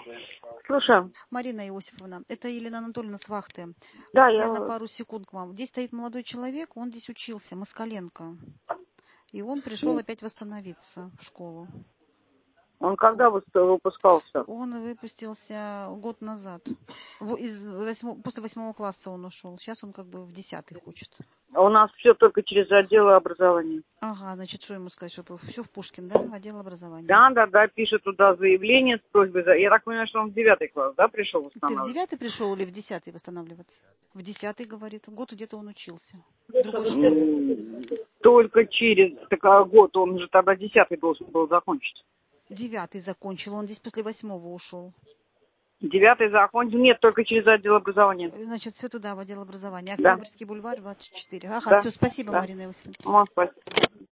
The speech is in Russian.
Слушаю. Марина Иосифовна, это Елена Анатольевна с вахты. Да, Я на пару секунд к вам. Здесь стоит молодой человек, он здесь учился, Москаленко. И он пришел опять восстановиться в школу. Он когда выпускался? Он выпустился год назад. После 8 класса он ушел. Сейчас он как бы в 10 хочет. А у нас все только через отдел образования. Ага, значит, что ему сказать, чтобы все в Пушкин, да, в отдел образования? Да, пишет туда заявление с просьбой. Я так понимаю, что он в 9 класс, да, пришел Ты в восстанавливаться? 9 пришел или в 10 восстанавливаться? В 10, говорит. Год где-то он учился. В другой школе. Только через такой год, он же тогда 10 должен был закончить. 9 закончил, он здесь после 8 ушел. 9 закончил? Нет, только через отдел образования. Значит, все туда, в отдел образования. Да. Октябрьский бульвар, 24. Ага, Да. все, спасибо, Да. Марина Иосифовна. Спасибо.